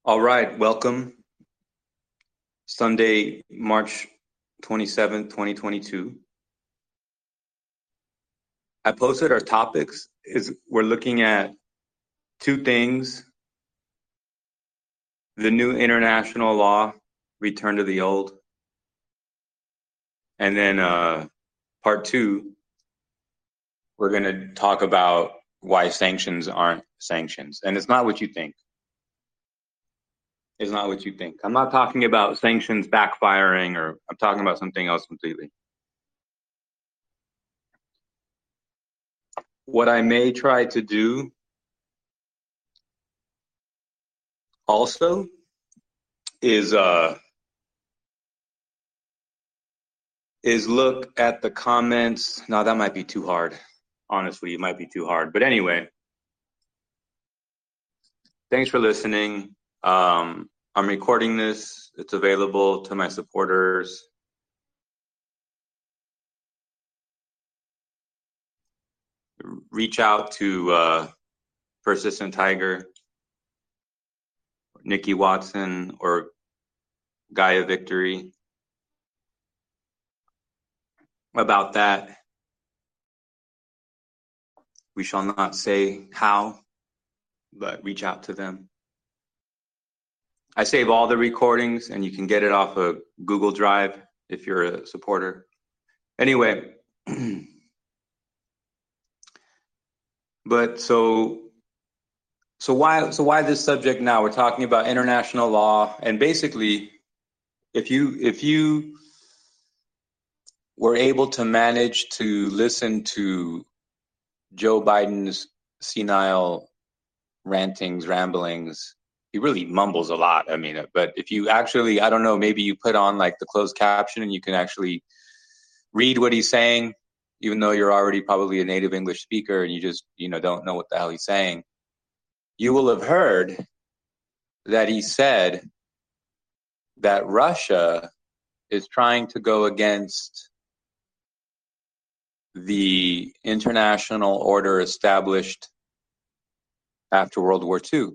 All right, welcome. Sunday, March 27th, 2022. I posted our topics. We're looking at two things: the new international law, return to the old, and then part two, we're going to talk about why sanctions aren't sanctions. And it's not what you think. It's not what you think. I'm not talking about sanctions backfiring, or I'm talking about something else completely. What I may try to do also is look at the comments. No, that might be too hard. Honestly, it might be too hard. But anyway, thanks for listening. I'm recording this. It's available to my supporters. Reach out to Persistent Tiger, Nikki Watson, or Gaia Victory about that. We shall not say how, but reach out to them. I save all the recordings, and you can get it off of Google Drive if you're a supporter. Anyway, but so why this subject now? We're talking about international law, and basically, if you were able to manage to listen to Joe Biden's senile rantings, ramblings, he really mumbles a lot. I mean, but if you actually, I don't know, maybe you put on like the closed caption and you can actually read what he's saying, even though you're already probably a native English speaker and you just, don't know what the hell he's saying. You will have heard that he said that Russia is trying to go against the international order established after World War II.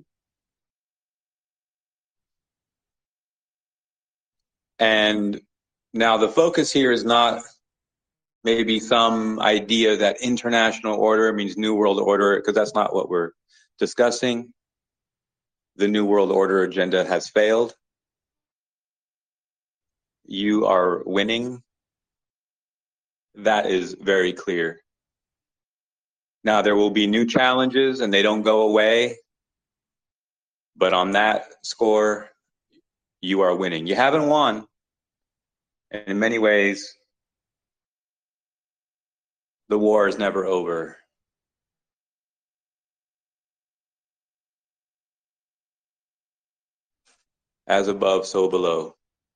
And now the focus here is not maybe some idea that international order means New World Order, because that's not what we're discussing. The New World Order agenda has failed. You are winning. That is very clear. Now, there will be new challenges and they don't go away. But on that score, you are winning. You haven't won. And in many ways, the war is never over. As above, so below.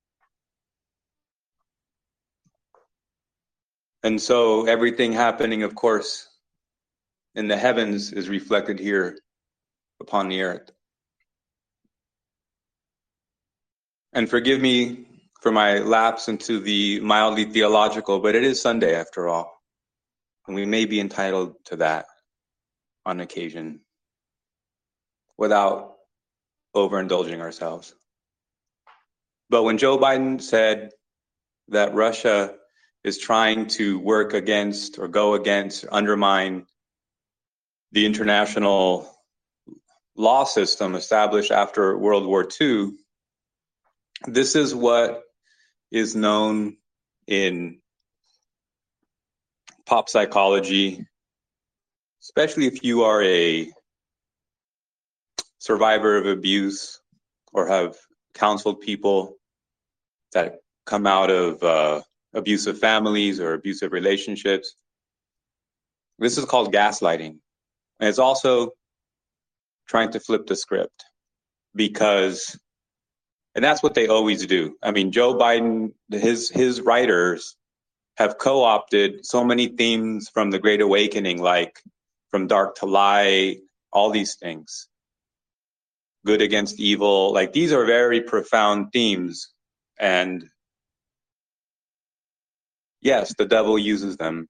And so everything happening, of course, in the heavens is reflected here upon the earth. And forgive me for my lapse into the mildly theological, but it is Sunday after all. And we may be entitled to that on occasion without overindulging ourselves. But when Joe Biden said that Russia is trying to work against or go against or undermine the international law system established after World War II, this is what is known in pop psychology, especially if you are a survivor of abuse or have counseled people that come out of abusive families or abusive relationships. This is called gaslighting. And it's also trying to flip the script because, and that's what they always do. I mean, Joe Biden, his writers have co-opted so many themes from the Great Awakening, like from dark to light, all these things, good against evil. Like, these are very profound themes. And yes, the devil uses them.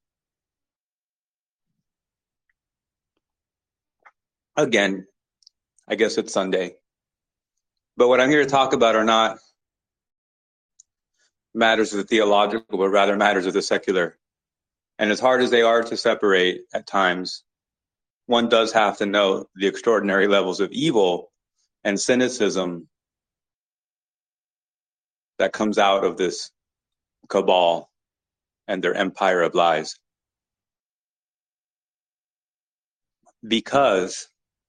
Again, I guess it's Sunday. But what I'm here to talk about are not matters of the theological, but rather matters of the secular. And as hard as they are to separate at times, one does have to know the extraordinary levels of evil and cynicism that comes out of this cabal and their empire of lies. Because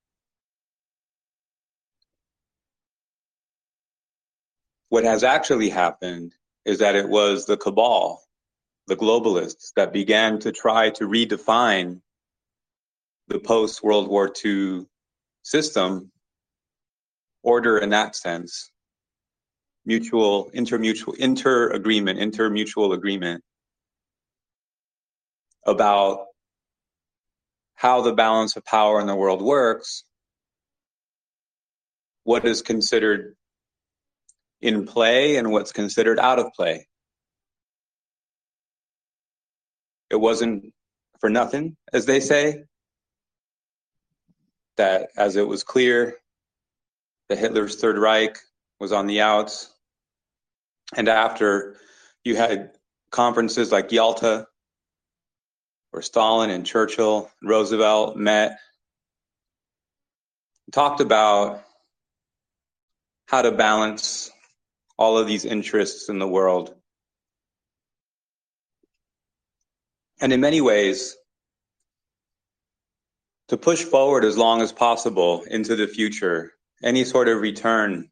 what has actually happened is that it was the cabal, the globalists, that began to try to redefine the post-World War II system, order in that sense, intermutual agreement about how the balance of power in the world works, what is considered in play and what's considered out of play. It wasn't for nothing, as they say, that as it was clear that Hitler's Third Reich was on the outs, and after you had conferences like Yalta, where Stalin and Churchill and Roosevelt met, talked about how to balance all of these interests in the world. And in many ways, to push forward as long as possible into the future, any sort of return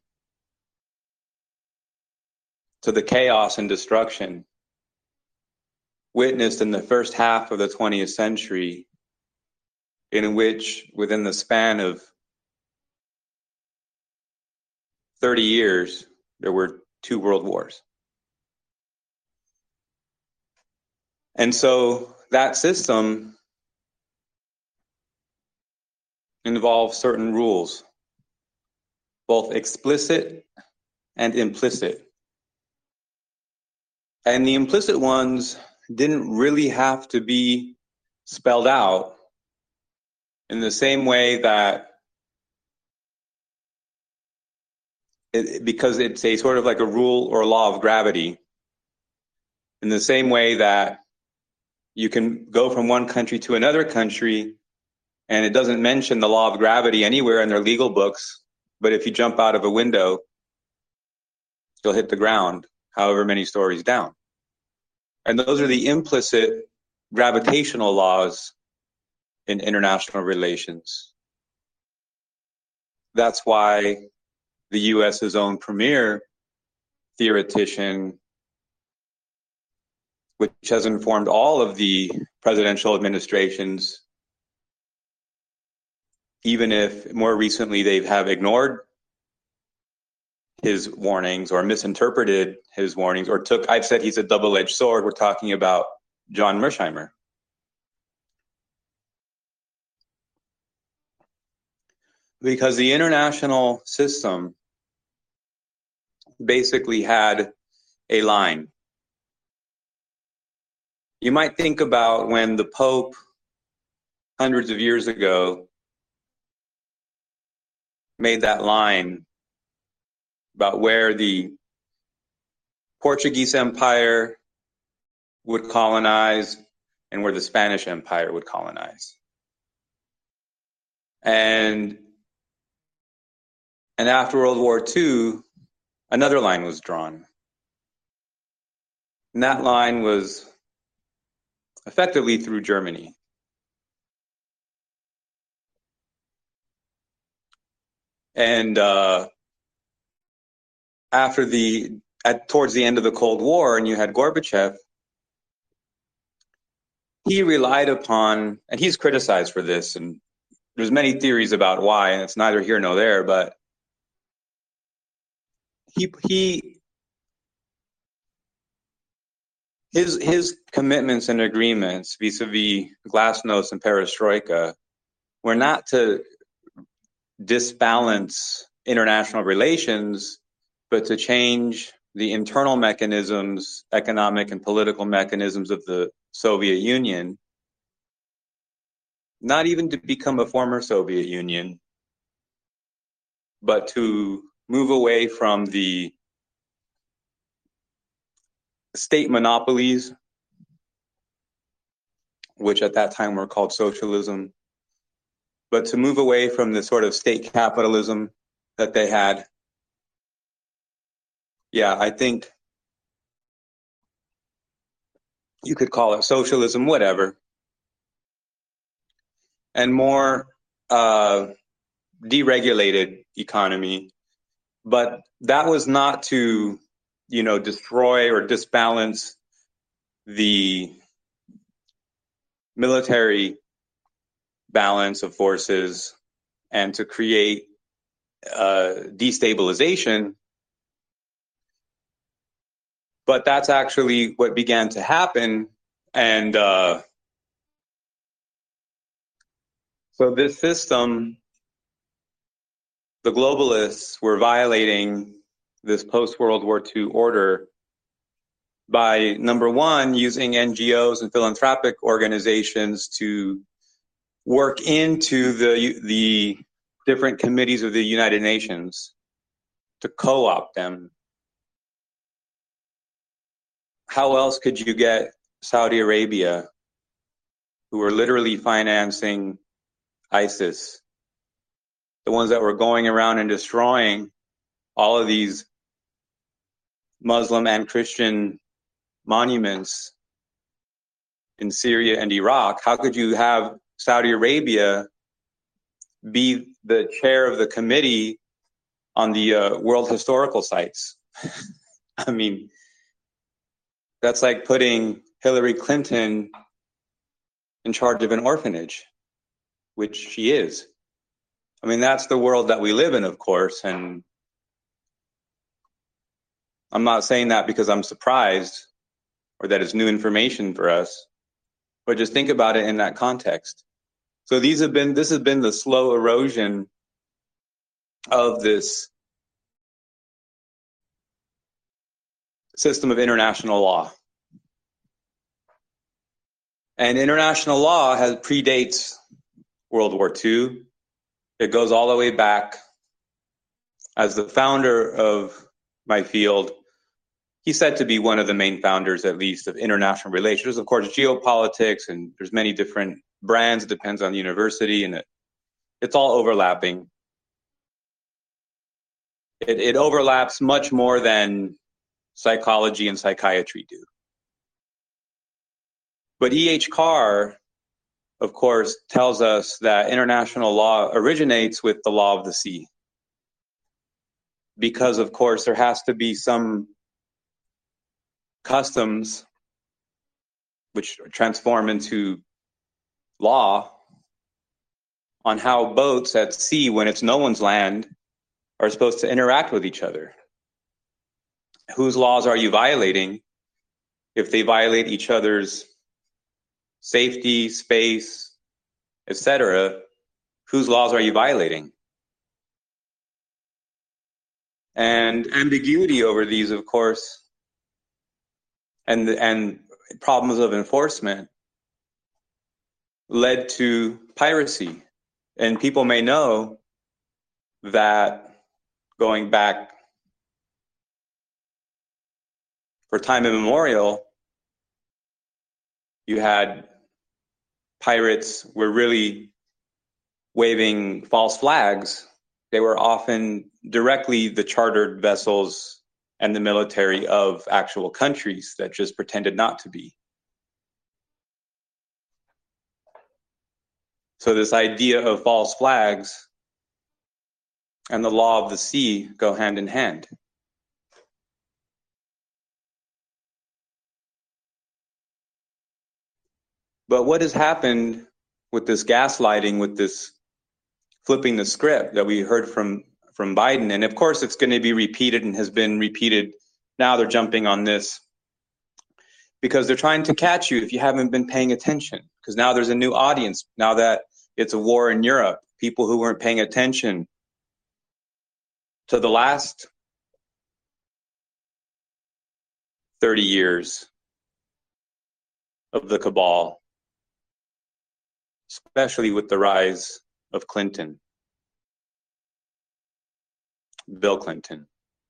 to the chaos and destruction witnessed in the first half of the 20th century, in which within the span of 30 years, there were 2 world wars. And so that system involves certain rules, both explicit and implicit. And the implicit ones didn't really have to be spelled out in the same way that because it's a sort of like a rule or law of gravity, in the same way that you can go from one country to another country and it doesn't mention the law of gravity anywhere in their legal books, but if you jump out of a window, you'll hit the ground however many stories down. And those are the implicit gravitational laws in international relations. That's why the US's own premier theoretician, which has informed all of the presidential administrations, even if more recently they have ignored his warnings or misinterpreted his warnings or I've said he's a double-edged sword. We're talking about John Mearsheimer. Because the international system basically had a line. You might think about when the Pope, hundreds of years ago, made that line about where the Portuguese Empire would colonize and where the Spanish Empire would colonize. And after World War II, another line was drawn. And that line was effectively through Germany. And towards the end of the Cold War, and you had Gorbachev, he relied upon, and he's criticized for this, and there's many theories about why, and it's neither here nor there, but his commitments and agreements vis-a-vis Glasnost and Perestroika were not to disbalance international relations, but to change the internal mechanisms, economic and political mechanisms of the Soviet Union, not even to become a former Soviet Union, but to move away from the state monopolies, which at that time were called socialism, but to move away from the sort of state capitalism that they had. Yeah, I think you could call it socialism, whatever, and more deregulated economy. But that was not to, destroy or disbalance the military balance of forces and to create destabilization. But that's actually what began to happen. And so this system, the globalists were violating this post-World War II order by, number one, using NGOs and philanthropic organizations to work into the different committees of the United Nations, to co-opt them. How else could you get Saudi Arabia, who were literally financing ISIS, the ones that were going around and destroying all of these Muslim and Christian monuments in Syria and Iraq? How could you have Saudi Arabia be the chair of the committee on the World Historical Sites? I mean, that's like putting Hillary Clinton in charge of an orphanage, which she is. I mean, that's the world that we live in, of course, and I'm not saying that because I'm surprised or that it's new information for us, but just think about it in that context. So this has been the slow erosion of this system of international law. And international law predates World War II. It goes all the way back. As the founder of my field, he's said to be one of the main founders, at least, of international relations. There's, of course, geopolitics, and there's many different brands. It depends on the university, and it's all overlapping. It overlaps much more than psychology and psychiatry do. But E.H. Carr, of course, tells us that international law originates with the law of the sea. Because, of course, there has to be some customs which transform into law on how boats at sea, when it's no one's land, are supposed to interact with each other. Whose laws are you violating if they violate each other's safety, space, etc.? Whose laws are you violating? And ambiguity over these, of course, and problems of enforcement led to piracy. And people may know that going back for time immemorial, you had pirates were really waving false flags. They were often directly the chartered vessels and the military of actual countries that just pretended not to be. So this idea of false flags and the law of the sea go hand in hand. But what has happened with this gaslighting, with this flipping the script that we heard from Biden? And of course, it's going to be repeated and has been repeated. Now they're jumping on this because they're trying to catch you if you haven't been paying attention. Because now there's a new audience. Now that it's a war in Europe, people who weren't paying attention to the last 30 years of the cabal, especially with the rise of Clinton. Bill Clinton.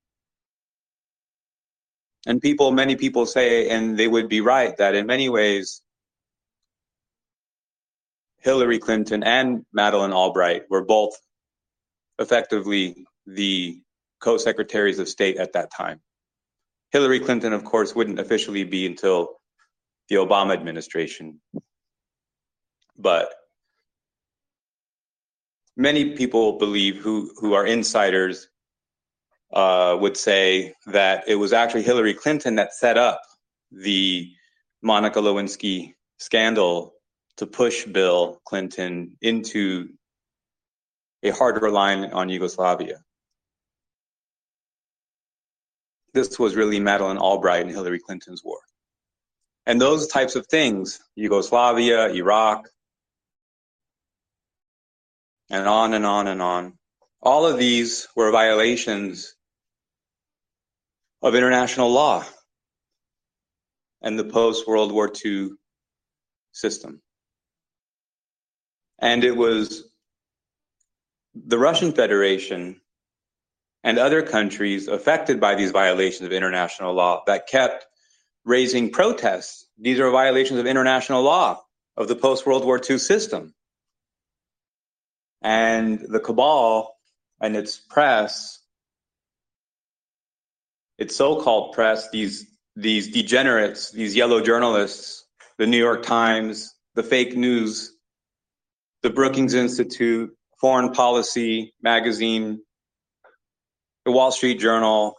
And many people say, and they would be right, that in many ways, Hillary Clinton and Madeleine Albright were both effectively the co-secretaries of state at that time. Hillary Clinton, of course, wouldn't officially be until the Obama administration. But many people believe, who are insiders, would say that it was actually Hillary Clinton that set up the Monica Lewinsky scandal to push Bill Clinton into a harder line on Yugoslavia. This was really Madeleine Albright and Hillary Clinton's war. And those types of things, Yugoslavia, Iraq, and on and on and on, all of these were violations of international law and the post-World War II system. And it was the Russian Federation and other countries affected by these violations of international law that kept raising protests. These are violations of international law of the post-World War II system. And the cabal and its press, its so-called press, these degenerates, these yellow journalists, the New York Times, the fake news, the Brookings Institute, Foreign Policy Magazine, the Wall Street Journal,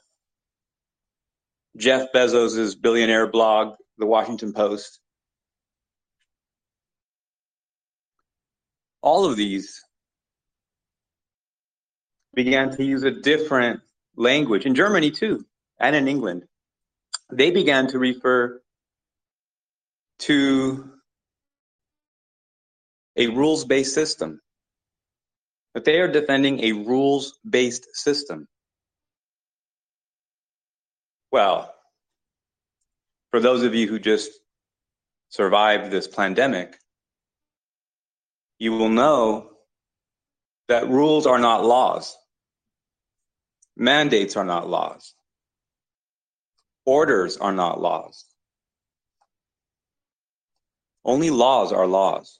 Jeff Bezos's billionaire blog, the Washington Post. All of these began to use a different language, in Germany too, and in England. They began to refer to a rules-based system, that they are defending a rules-based system. Well, for those of you who just survived this pandemic, you will know that rules are not laws. Mandates are not laws. Orders are not laws. Only laws are laws.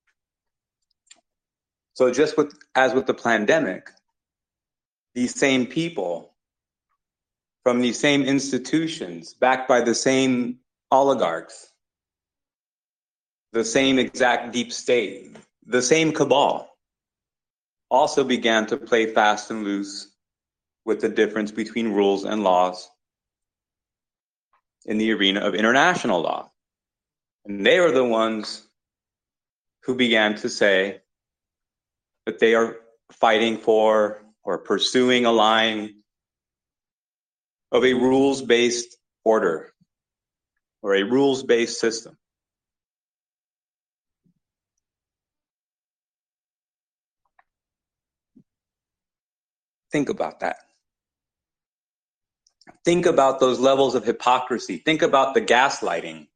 So just as with the pandemic, these same people from these same institutions, backed by the same oligarchs, the same exact deep state, the same cabal, also began to play fast and loose with the difference between rules and laws in the arena of international law. And they are the ones who began to say that they are fighting for or pursuing a line of a rules-based order or a rules-based system. Think about that. Think about those levels of hypocrisy. Think about the gaslighting.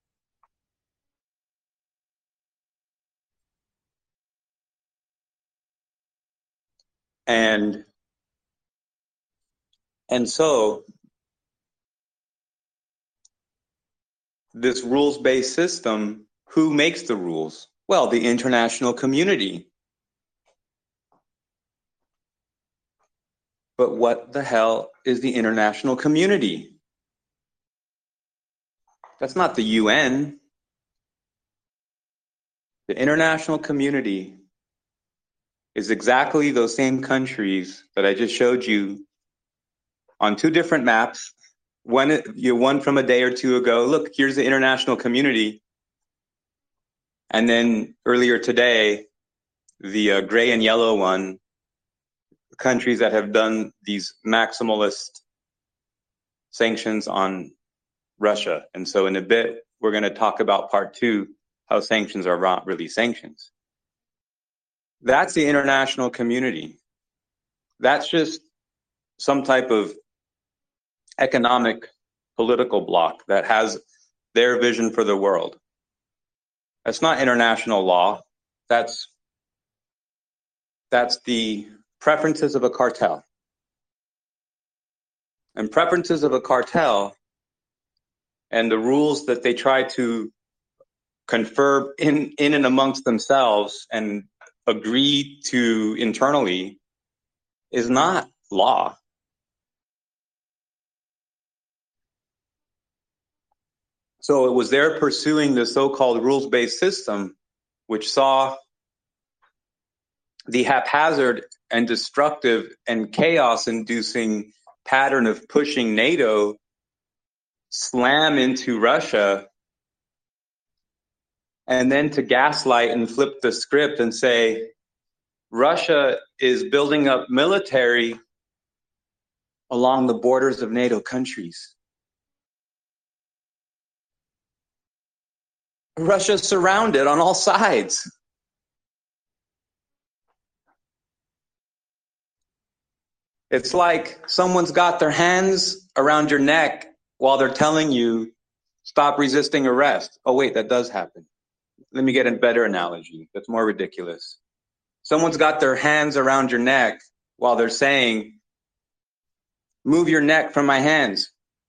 And so this rules-based system, who makes the rules? Well, the international community. But what the hell is the international community? That's not the UN. The international community is exactly those same countries that I just showed you on two different maps. One from a day or two ago. Look, here's the international community. And then earlier today, the gray and yellow one, countries that have done these maximalist sanctions on Russia. And so in a bit, we're going to talk about part two, how sanctions are not really sanctions. That's the international community. That's just some type of economic political bloc that has their vision for the world. That's not international law. That's the preferences of a cartel. and preferences of a cartel and the rules that they try to confer in and amongst themselves and agree to internally is not law. So it was their pursuing the so-called rules-based system, which saw the haphazard and destructive and chaos-inducing pattern of pushing NATO slam into Russia, and then to gaslight and flip the script and say, Russia is building up military along the borders of NATO countries. Russia's surrounded on all sides. It's like someone's got their hands around your neck while they're telling you, stop resisting arrest. Oh, wait, that does happen. Let me get a better analogy that's more ridiculous. Someone's got their hands around your neck while they're saying, move your neck from my hands.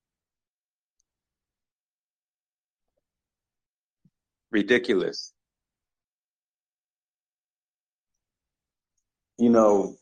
Ridiculous. You know,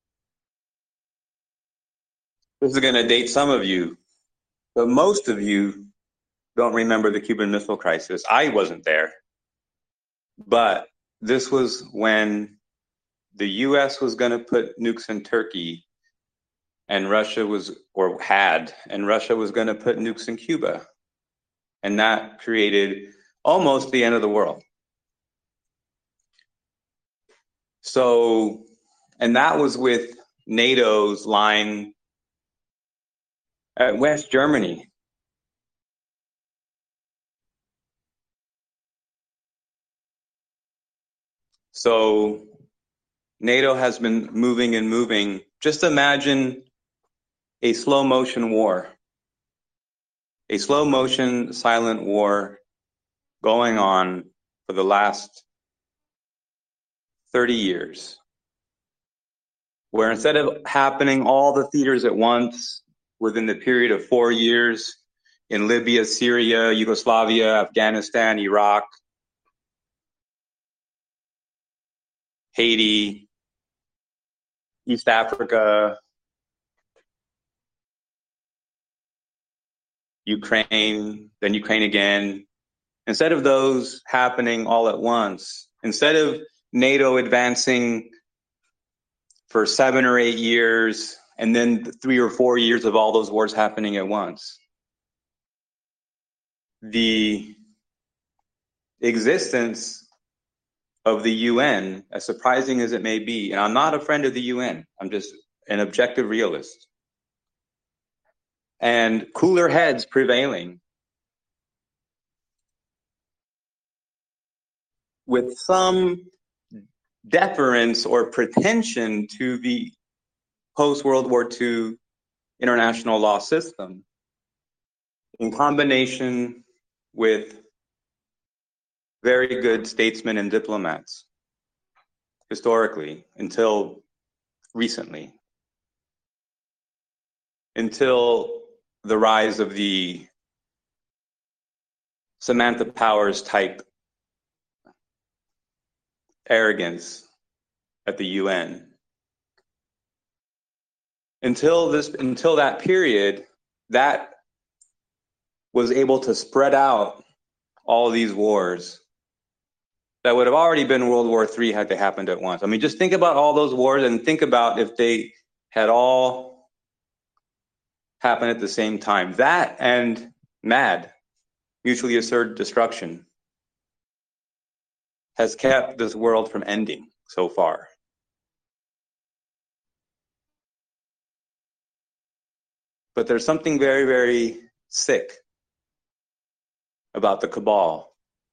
this is going to date some of you, but most of you don't remember the Cuban Missile Crisis. I wasn't there, but this was when the U.S. was going to put nukes in Turkey, and Russia was, or had, and Russia was going to put nukes in Cuba. And that created almost the end of the world. So, and that was with NATO's line at West Germany. So NATO has been moving and moving. Just imagine a slow motion war, a slow motion silent war going on for the last 30 years, where instead of happening all the theaters at once within the period of 4 years in Libya, Syria, Yugoslavia, Afghanistan, Iraq, Haiti, East Africa, Ukraine, then Ukraine again. Instead of those happening all at once, instead of NATO advancing for 7 or 8 years, and then 3 or 4 years of all those wars happening at once, the existence of the UN, as surprising as it may be, and I'm not a friend of the UN, I'm just an objective realist, and cooler heads prevailing with some deference or pretension to the post-World War II international law system, in combination with very good statesmen and diplomats, historically, until recently, until the rise of the Samantha Powers type arrogance at the UN. Until that period, that was able to spread out all these wars that would have already been World War III had they happened at once. I mean, just think about all those wars and think about if they had all happened at the same time. That and MAD, mutually assured destruction, has kept this world from ending so far. But there's something very, very sick about the cabal.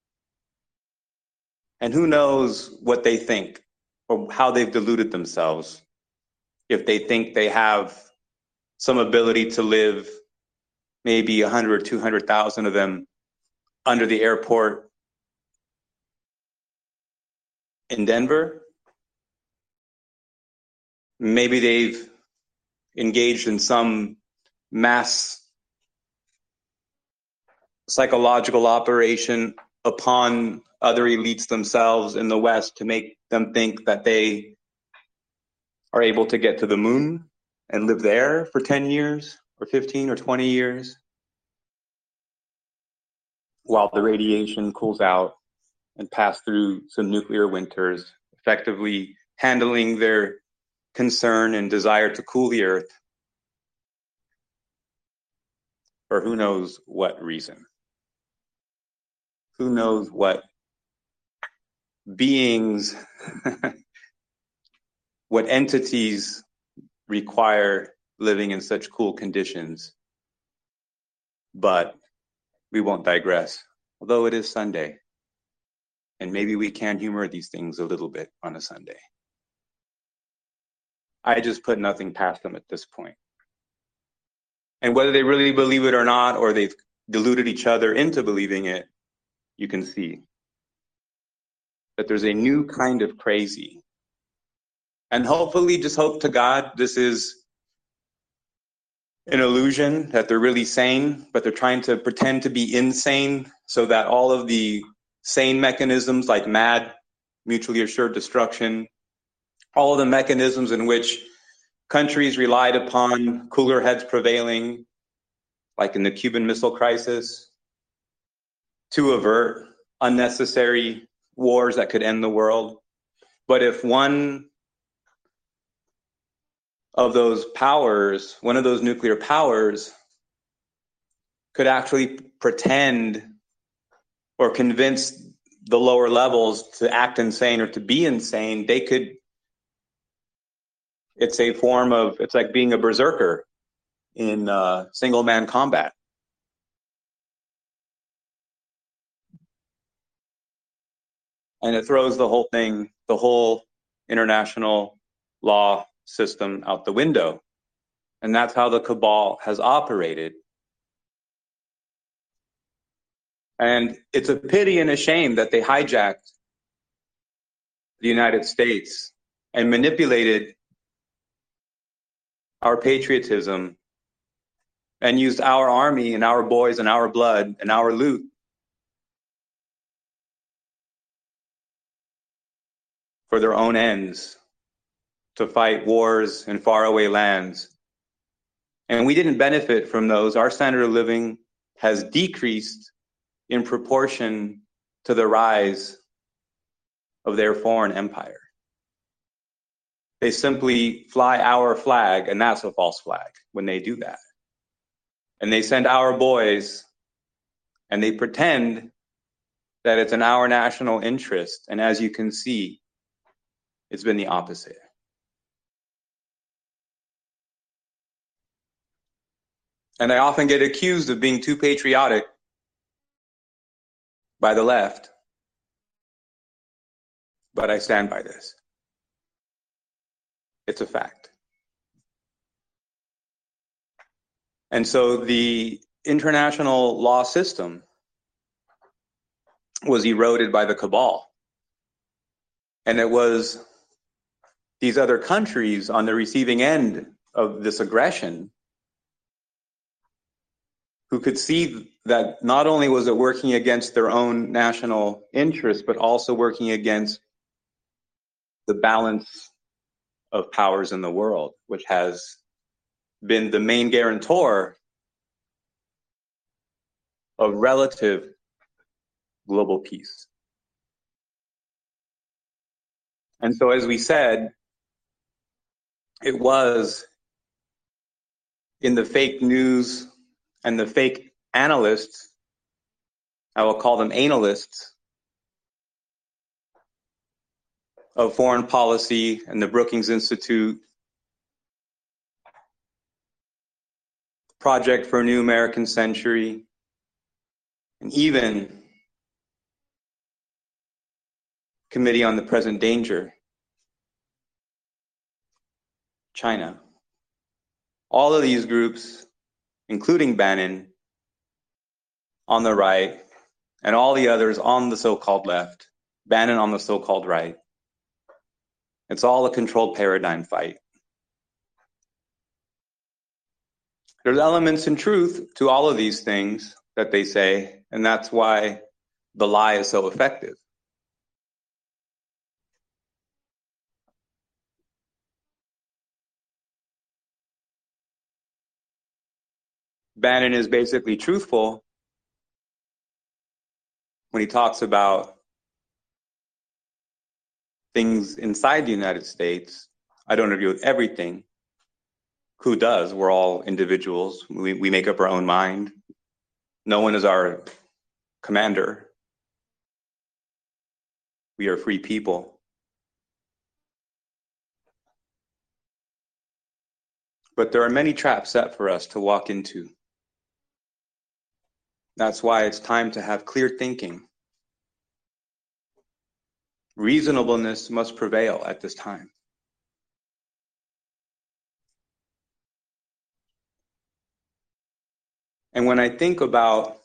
And who knows what they think or how they've deluded themselves if they think they have some ability to live maybe 100 or 200,000 of them under the airport in Denver. Maybe they've engaged in some mass psychological operation upon other elites themselves in the West to make them think that they are able to get to the moon and live there for 10 years or 15 or 20 years while the radiation cools out and pass through some nuclear winters, effectively handling their concern and desire to cool the earth for who knows what reason. Who knows what beings, what entities require living in such cool conditions. But we won't digress, although it is Sunday. And maybe we can humor these things a little bit on a Sunday. I just put nothing past them at this point. And whether they really believe it or not, or they've deluded each other into believing it, you can see that there's a new kind of crazy. And hopefully, just hope to God, this is an illusion, that they're really sane, but they're trying to pretend to be insane so that all of the sane mechanisms like MAD, mutually assured destruction, all of the mechanisms in which countries relied upon cooler heads prevailing, like in the Cuban Missile Crisis, to avert unnecessary wars that could end the world. But if one of those powers, one of those nuclear powers, could actually pretend or convince the lower levels to act insane or to be insane, they could, it's a form of, it's like being a berserker in single man combat. And it throws the whole thing, the whole international law system out the window. And that's how the cabal has operated. And it's a pity and a shame that they hijacked the United States and manipulated our patriotism and used our army and our boys and our blood and our loot for their own ends, to fight wars in faraway lands. And we didn't benefit from those. Our standard of living has decreased in proportion to the rise of their foreign empire. They simply fly our flag, and that's a false flag when they do that. And they send our boys, and they pretend that it's in our national interest. And as you can see, it's been the opposite. And I often get accused of being too patriotic by the left, but I stand by this. It's a fact. And so the international law system was eroded by the cabal. And it was these other countries on the receiving end of this aggression who could see that not only was it working against their own national interests, but also working against the balance of powers in the world, which has been the main guarantor of relative global peace. And so, as we said, it was in the fake news and the fake analysts, I will call them analysts, of foreign policy and the Brookings Institute, Project for a New American Century, and even Committee on the Present Danger, China. All of these groups, including Bannon on the right, and all the others on the so-called left, Bannon on the so-called right. It's all a controlled paradigm fight. There's elements in truth to all of these things that they say, and that's why the lie is so effective. Bannon is basically truthful when he talks about things inside the United States. I don't agree with everything. Who does? We're all individuals. We make up our own mind. No one is our commander. We are free people. But there are many traps set for us to walk into. That's why it's time to have clear thinking. Reasonableness must prevail at this time. And when I think about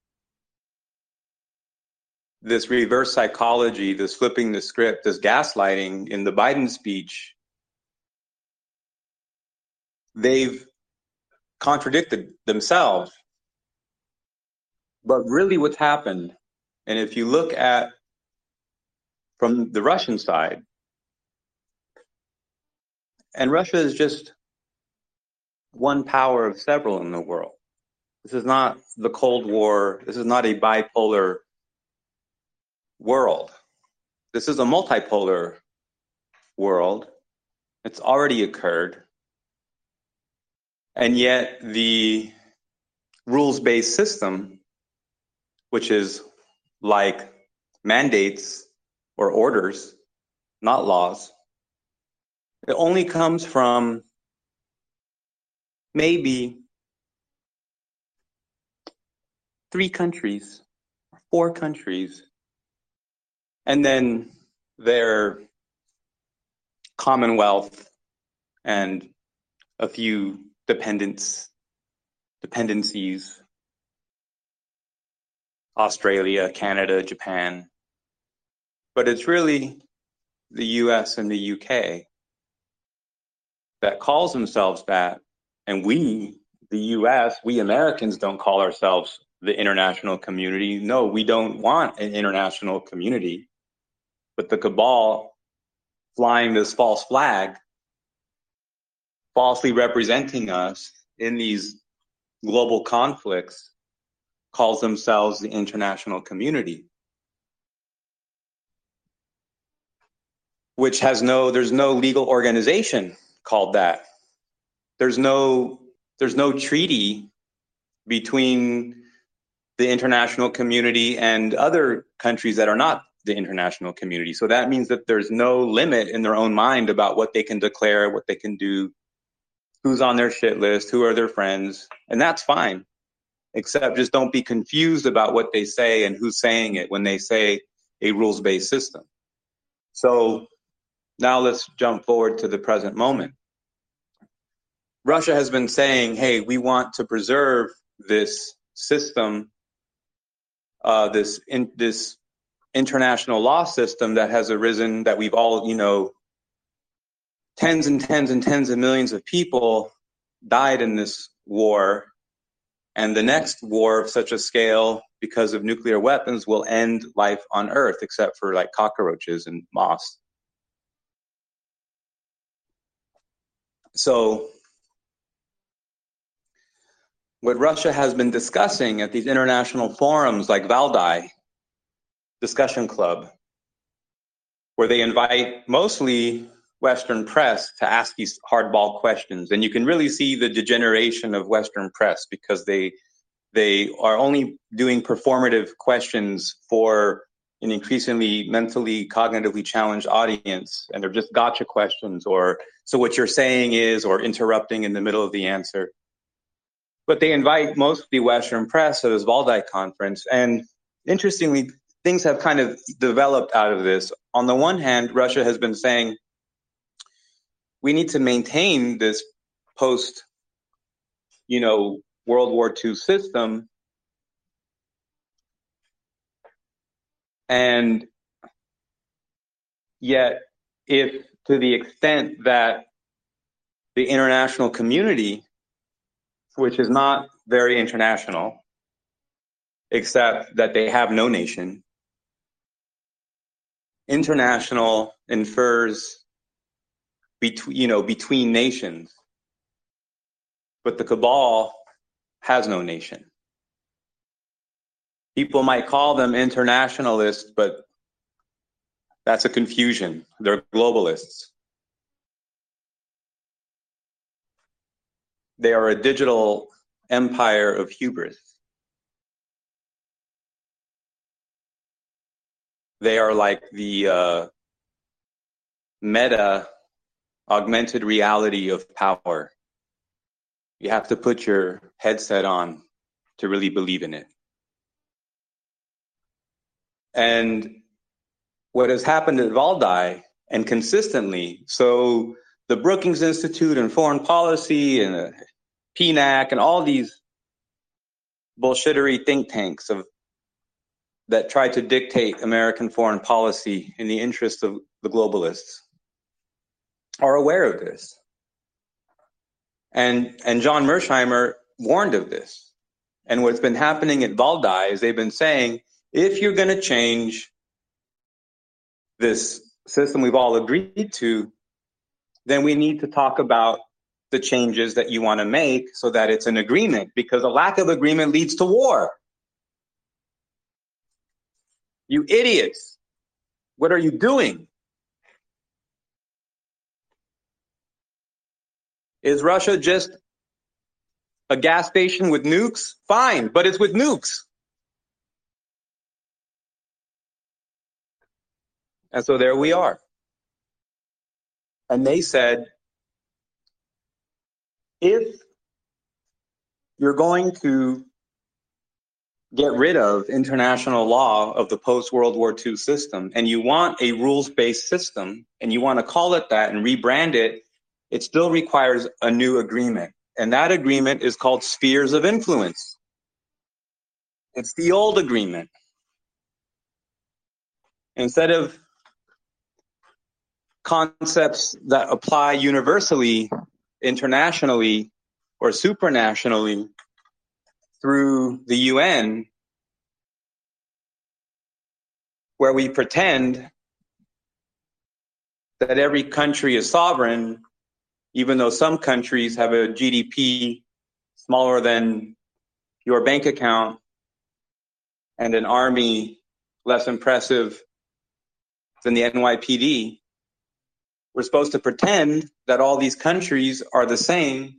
this reverse psychology, this flipping the script, this gaslighting in the Biden speech, they've contradicted themselves. But really what's happened, and if you look at from the Russian side, and Russia is just one power of several in the world. This is not the Cold War. This is not a bipolar world. This is a multipolar world. It's already occurred. And yet the rules-based system, which is like mandates or orders, not laws, it only comes from maybe 3 countries, 4 countries, and then their Commonwealth and a few dependencies, Australia, Canada, Japan. But it's really the US and the UK that calls themselves that. And we, the US, we Americans don't call ourselves the international community. No, we don't want an international community. But the cabal flying this false flag, falsely representing us in these global conflicts, calls themselves the international community, which has there's no legal organization called that. There's no treaty between the international community and other countries that are not the international community. So that means that there's no limit in their own mind about what they can declare, what they can do, who's on their shit list, who are their friends, and that's fine. Except just don't be confused about what they say and who's saying it when they say a rules-based system. So now let's jump forward to the present moment. Russia has been saying, hey, we want to preserve this system, this international law system that has arisen, that we've all, tens and tens and tens of millions of people died in this war. And the next war of such a scale, because of nuclear weapons, will end life on Earth, except for like cockroaches and moths. So what Russia has been discussing at these international forums like Valdai Discussion Club, where they invite mostly Western press to ask these hardball questions. And you can really see the degeneration of Western press because they are only doing performative questions for an increasingly mentally, cognitively challenged audience. And they're just gotcha questions, or so what you're saying is, or interrupting in the middle of the answer. But they invite mostly Western press to this Valdai conference. And interestingly, things have kind of developed out of this. On the one hand, Russia has been saying, we need to maintain this post, World War II system. And yet, if to the extent that the international community which is not very international, except that they have no nation. International infers between nations, but the cabal has no nation. People might call them internationalists, but that's a confusion. They're globalists. They are a digital empire of hubris. They are like the meta augmented reality of power. You have to put your headset on to really believe in it. And what has happened at Valdai, and consistently, so the Brookings Institute and Foreign Policy and PNAC and all these bullshittery think tanks that try to dictate American foreign policy in the interest of the globalists are aware of this. And John Mersheimer warned of this. And what's been happening at Valdai is they've been saying, if you're going to change this system we've all agreed to, then we need to talk about the changes that you want to make so that it's an agreement, because a lack of agreement leads to war. You idiots. What are you doing? Is Russia just a gas station with nukes? Fine, but it's with nukes. And so there we are. And they said, if you're going to get rid of international law of the post-World War II system, and you want a rules-based system, and you want to call it that and rebrand it, it still requires a new agreement. And that agreement is called spheres of influence. It's the old agreement. Instead of concepts that apply universally, internationally, or supranationally through the UN, where we pretend that every country is sovereign, even though some countries have a GDP smaller than your bank account and an army less impressive than the NYPD. We're supposed to pretend that all these countries are the same,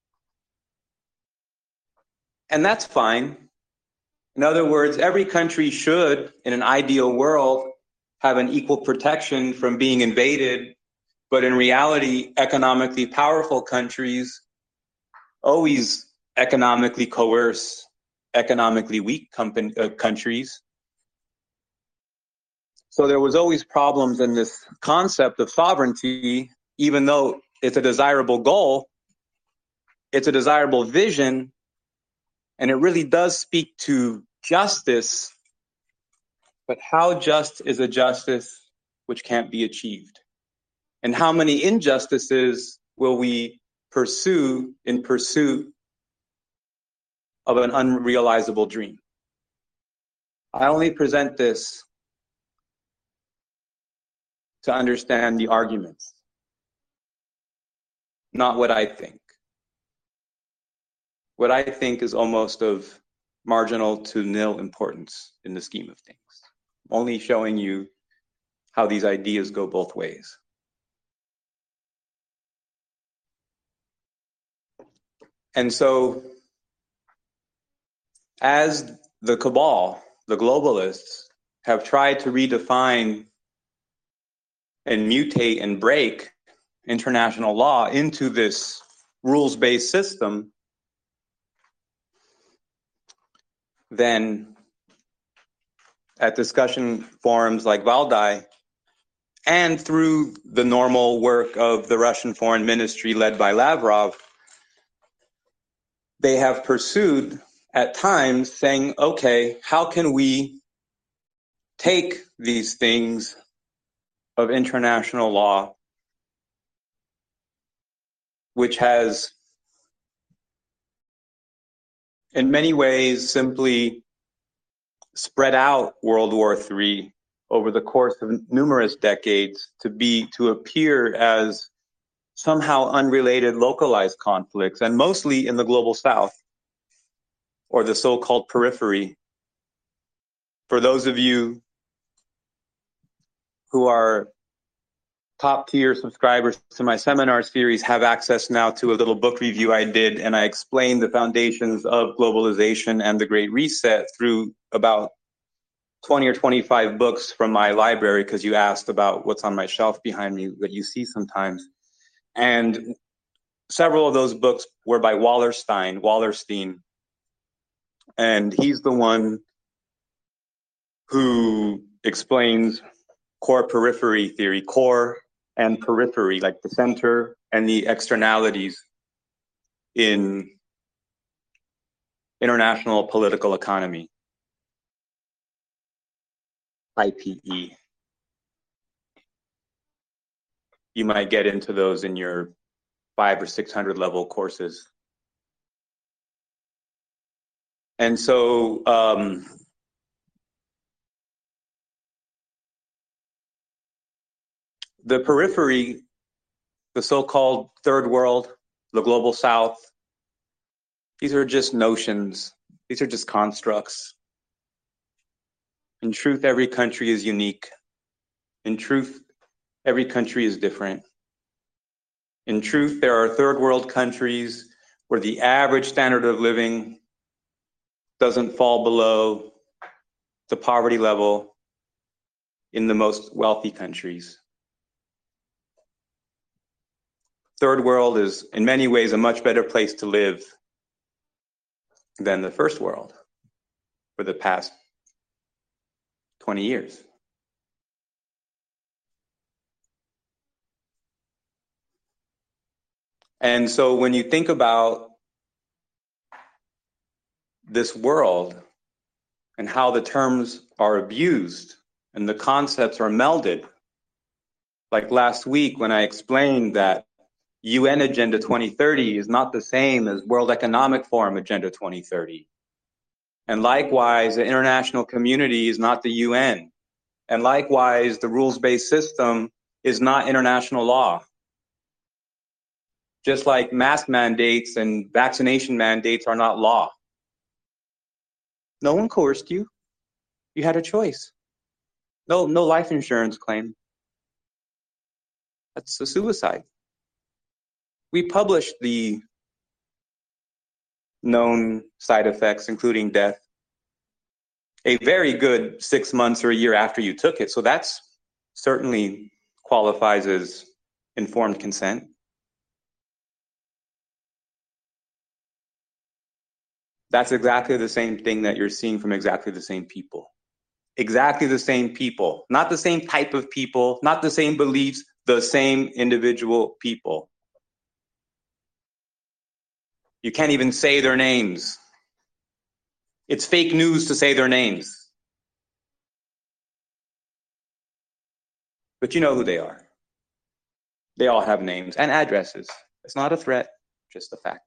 and that's fine. In other words, every country should, in an ideal world, have an equal protection from being invaded, but in reality, economically powerful countries always economically coerce economically weak countries. So there was always problems in this concept of sovereignty, even though it's a desirable goal, it's a desirable vision, and it really does speak to justice. But how just is a justice which can't be achieved? And how many injustices will we pursue in pursuit of an unrealizable dream? I only present this to understand the arguments, not what I think. What I think is almost of marginal to nil importance in the scheme of things. Only showing you how these ideas go both ways. And so, as the cabal, the globalists, have tried to redefine and mutate and break international law into this rules-based system, then at discussion forums like Valdai, and through the normal work of the Russian Foreign Ministry led by Lavrov, they have pursued at times saying, okay, how can we take these things of international law, which has in many ways simply spread out World War III over the course of numerous decades to appear as somehow unrelated localized conflicts, and mostly in the global south, or the so-called periphery. For those of you who are top tier subscribers to my seminar series, have access now to a little book review I did, and I explained the foundations of globalization and the Great Reset through about 20 or 25 books from my library, because you asked about what's on my shelf behind me that you see sometimes. And several of those books were by Wallerstein. And he's the one who explains core periphery theory, core and periphery, like the center and the externalities in international political economy, IPE. You might get into those in your 500 or 600 level courses. And so the periphery, the so-called third world, the global south, these are just notions. These are just constructs. In truth, every country is unique. In truth, every country is different. In truth, there are third world countries where the average standard of living doesn't fall below the poverty level in the most wealthy countries. Third world is in many ways a much better place to live than the first world for the past 20 years. And so when you think about this world and how the terms are abused and the concepts are melded, like last week when I explained that UN Agenda 2030 is not the same as World Economic Forum Agenda 2030. And likewise, the international community is not the UN. And likewise, the rules-based system is not international law. Just like mask mandates and vaccination mandates are not law. No one coerced you. You had a choice. No life insurance claim. That's a suicide. We published the known side effects, including death, a very good 6 months or a year after you took it. So that's certainly qualifies as informed consent. That's exactly the same thing that you're seeing from exactly the same people. Exactly the same people, not the same type of people, not the same beliefs, the same individual people. You can't even say their names. It's fake news to say their names. But you know who they are. They all have names and addresses. It's not a threat, just a fact.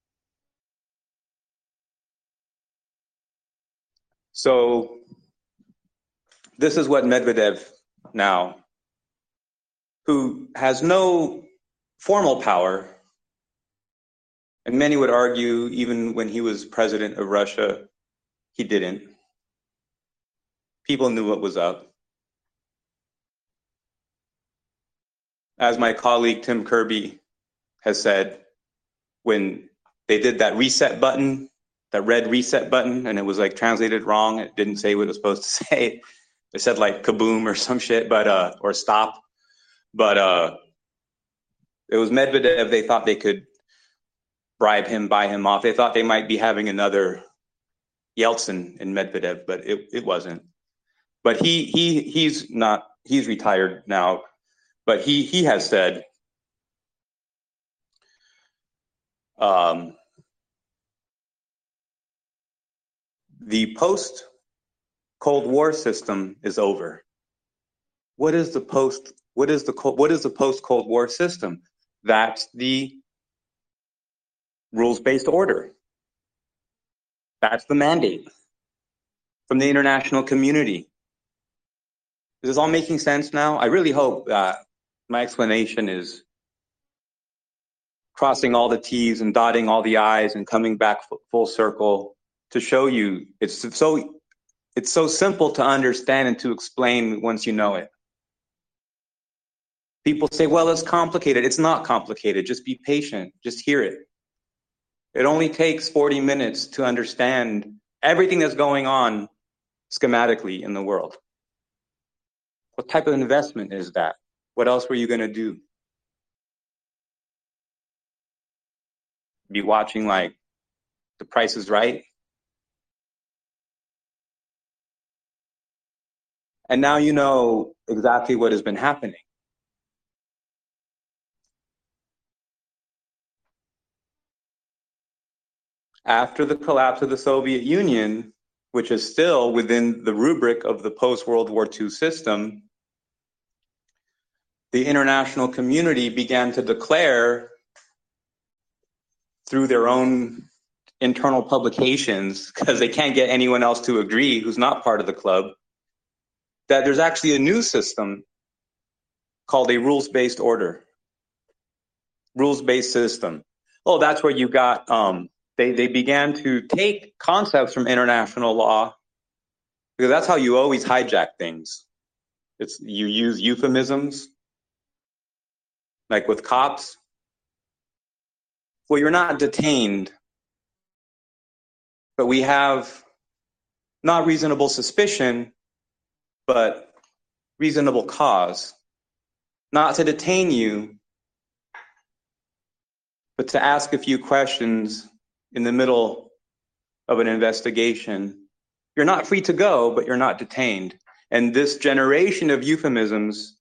So this is what Medvedev now, who has no formal power, and many would argue even when he was president of Russia, he didn't. People knew what was up. As my colleague Tim Kirby has said, when they did that reset button, that red reset button, and it was like translated wrong, it didn't say what it was supposed to say. It said like kaboom or some shit, but or stop. But it was Medvedev. They thought they could bribe him, buy him off. They thought they might be having another Yeltsin in Medvedev, but it wasn't. But he's not. He's retired now. But he has said the post-Cold War system is over. What is the post-Cold War system? That's the rules-based order. That's the mandate from the international community. Is this all making sense now? I really hope that my explanation is crossing all the T's and dotting all the I's and coming back full circle to show you it's so simple to understand and to explain once you know it. People say, well, it's complicated. It's not complicated. Just be patient. Just hear it. It only takes 40 minutes to understand everything that's going on schematically in the world. What type of investment is that? What else were you going to do? Be watching like The Price is Right? And now you know exactly what has been happening. After the collapse of the Soviet Union, which is still within the rubric of the post-World War II system, the international community began to declare through their own internal publications, because they can't get anyone else to agree who's not part of the club, that there's actually a new system called a rules-based order, rules-based system. Oh, that's where you got, they began to take concepts from international law, because that's how you always hijack things. You use euphemisms, like with cops. Well, you're not detained, but we have not reasonable suspicion, but reasonable cause, not to detain you, but to ask a few questions in the middle of an investigation. You're not free to go, but you're not detained. And this generation of euphemisms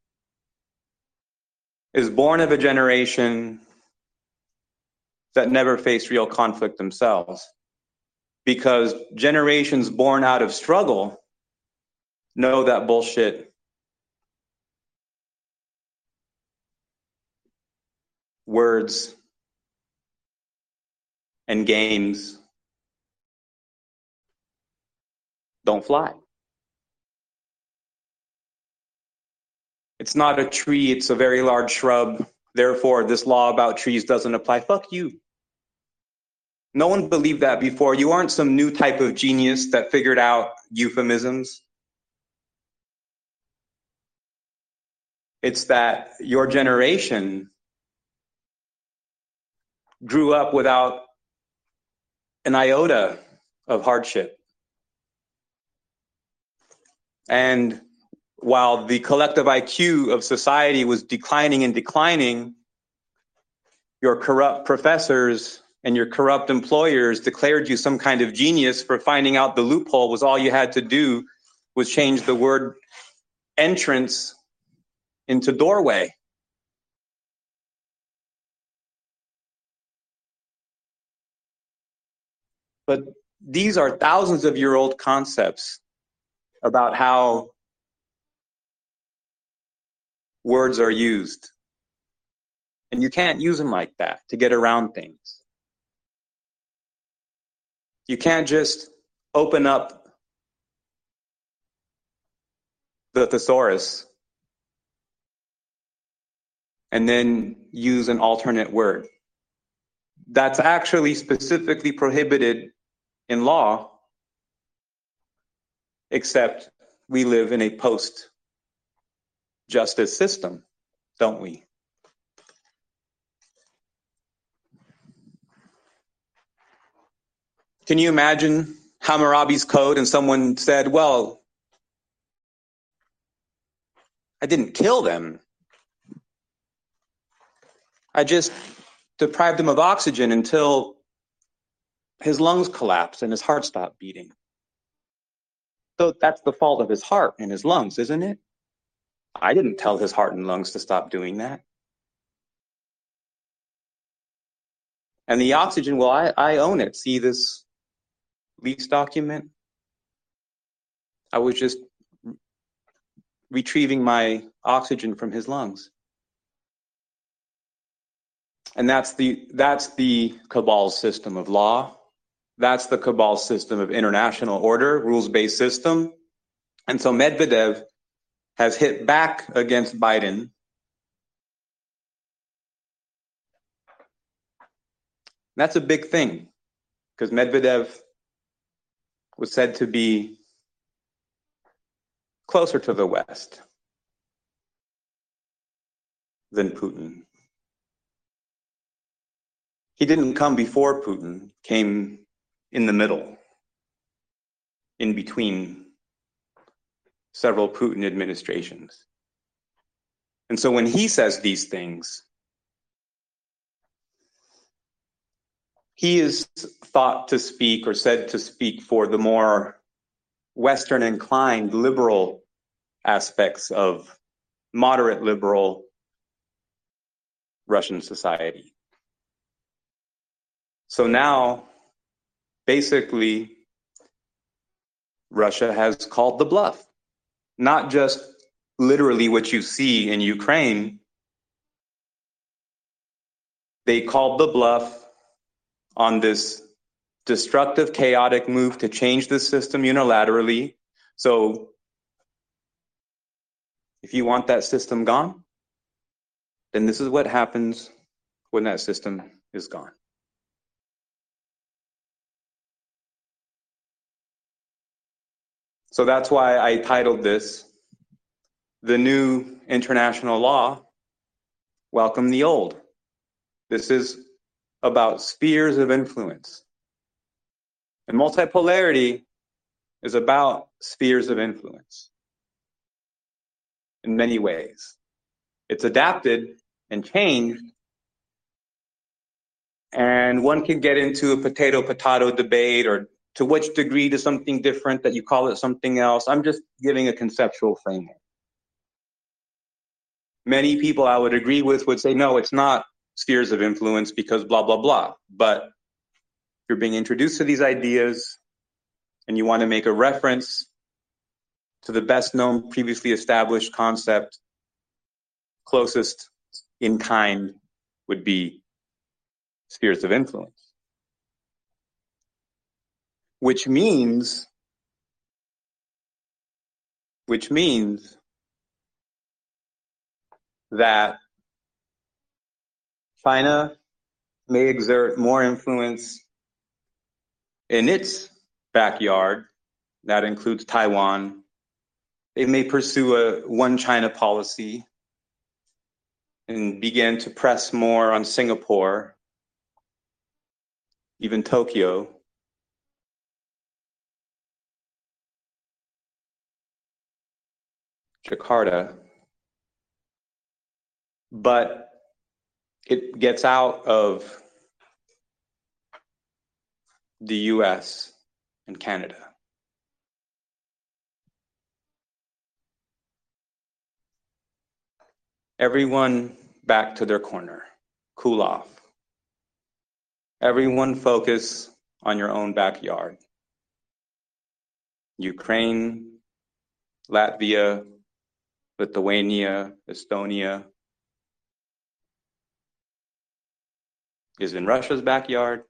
is born of a generation that never faced real conflict themselves. Because generations born out of struggle know that bullshit words and games don't fly. It's not a tree, it's a very large shrub. Therefore, this law about trees doesn't apply. Fuck you. No one believed that before. You aren't some new type of genius that figured out euphemisms. It's that your generation grew up without an iota of hardship. And while the collective IQ of society was declining and declining, your corrupt professors and your corrupt employers declared you some kind of genius for finding out the loophole was all you had to do was change the word entrance into doorway. But these are thousands of year old concepts about how words are used. And you can't use them like that to get around things. You can't just open up the thesaurus and then use an alternate word. That's actually specifically prohibited in law, except we live in a post-justice system, don't we? Can you imagine Hammurabi's code and someone said, well, I didn't kill them. I just deprived him of oxygen until his lungs collapsed and his heart stopped beating. So that's the fault of his heart and his lungs, isn't it? I didn't tell his heart and lungs to stop doing that. And the oxygen, well, I own it. See this lease document? I was just retrieving my oxygen from his lungs. And that's the cabal's system of law That's the cabal system of international order, rules-based system. And so Medvedev has hit back against Biden. That's a big thing because Medvedev was said to be closer to the West than Putin. He didn't come before Putin, came in the middle, in between several Putin administrations. And so when he says these things, he is thought to speak or said to speak for the more Western inclined liberal aspects of moderate liberal Russian society. So now, basically, Russia has called the bluff. Not just literally what you see in Ukraine. They called the bluff on this destructive, chaotic move to change the system unilaterally. So if you want that system gone, then this is what happens when that system is gone. So that's why I titled this, The New International Law, Welcome the Old. This is about spheres of influence. And multipolarity is about spheres of influence in many ways. It's adapted and changed, and one can get into a potato-potato debate or to which degree to something different that you call it something else. I'm just giving a conceptual framework. Many people I would agree with would say, no, it's not spheres of influence because blah, blah, blah. But you're being introduced to these ideas and you want to make a reference to the best known previously established concept, closest in kind would be spheres of influence. Which means that China may exert more influence in its backyard. That includes Taiwan. They may pursue a one China policy and begin to press more on Singapore, even Tokyo. Jakarta. But it gets out of the US and Canada. Everyone back to their corner. Cool off. Everyone focus on your own backyard. Ukraine, Latvia, Lithuania, Estonia is in Russia's backyard.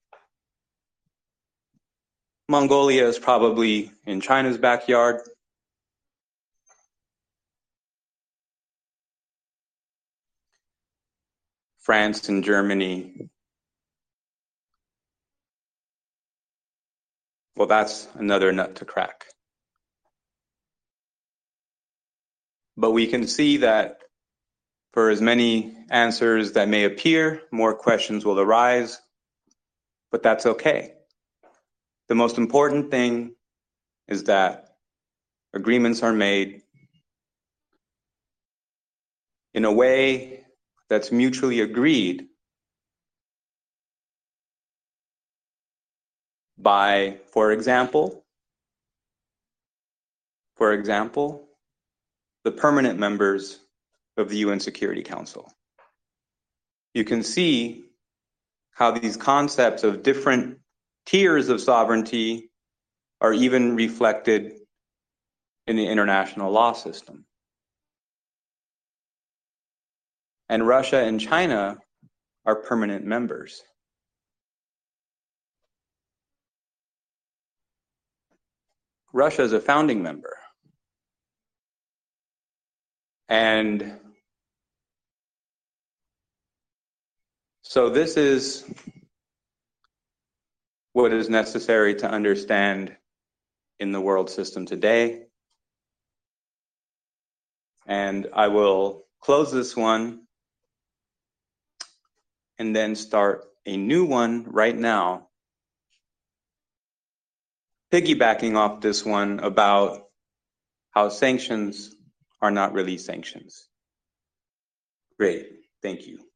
Mongolia is probably in China's backyard. France and Germany, well, that's another nut to crack. But we can see that for as many answers that may appear, more questions will arise, but that's okay. The most important thing is that agreements are made in a way that's mutually agreed by, for example, the permanent members of the UN Security Council. You can see how these concepts of different tiers of sovereignty are even reflected in the international law system. And Russia and China are permanent members. Russia is a founding member. And so this is what is necessary to understand in the world system today. And I will close this one and then start a new one right now, piggybacking off this one about how sanctions are not really sanctions. Great, thank you.